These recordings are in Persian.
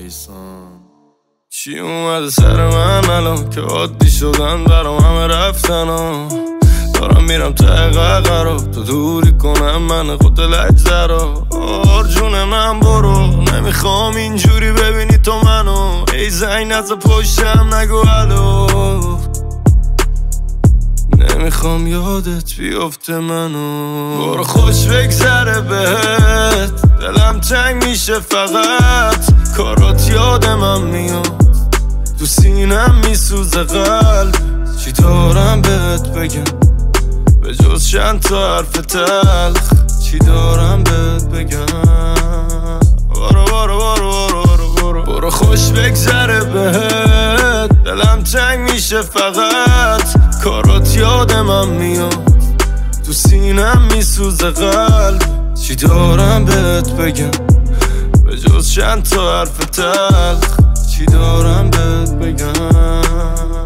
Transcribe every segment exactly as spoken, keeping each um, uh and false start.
عزیزم. چی اومده سر من الان که عادی شدن برام همه رفتن ها. دارم میرم ته قرار تو دوری کنم من خود لجزه رو. آرجون من برو نمیخوام اینجوری ببینی تو منو. ای زنگ نزد پشتم نگو الو. نمیخوام یادت بیفته منو. برو خوش بگذره بهت دلم تنگ میشه فقط. کارات یاد من میاد تو سینم میسوزه قلب. چی دارم بهت بگم به جز چند تا حرف تلخ. چی دارم بهت بگم. برو برو برو برو برو برو برو خوش بگذره بهت دلم تنگ میشه فقط. کارات یاد من میاد تو سینم میسوزه قلب. چی دارم بهت بگم به جز چند تا حرف تلخ. چی دارم بهت بگم.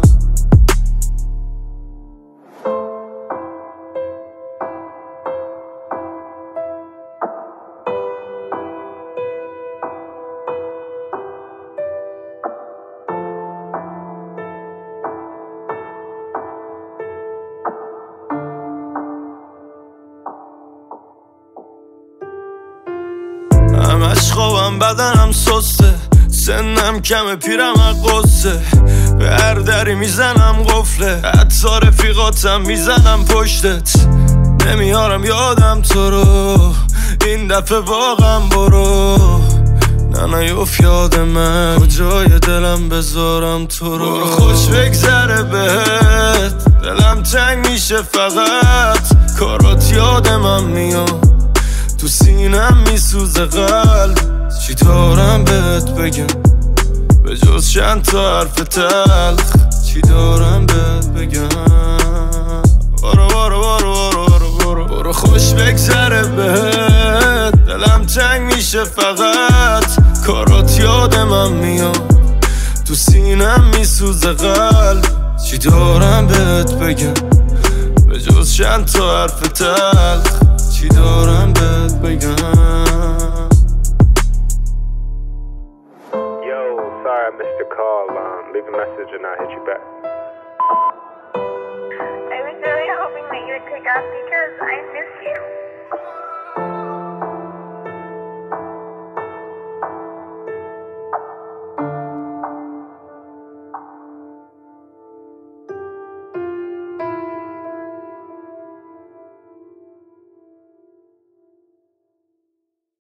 همش خوابم بدنم سسته. سنم کمه پیرم قصه. به هر دری میزنم قفله. حتی رفیقاتم میزنم پشتت. نمیارم یادم تو رو این دفعه واقعا برو. نه نیوف یاد من کجای دلم بذارم تو رو. برو خوش بگذره بهت دلم تنگ میشه فقط. کارات یاد من میاد تو سینم میسوزه قلب. چی دارم بهت بگم به جز چند تا حرف تلخ. چی دارم بهت بگم. برو برو برو برو برو برو برو خوش بگذره بهت دلم تنگ میشه فقط. کارات یاد من میاد تو سینم میسوزه قلب. چی دارم بهت بگم به جز چند تا حرف تلخ. چی دارم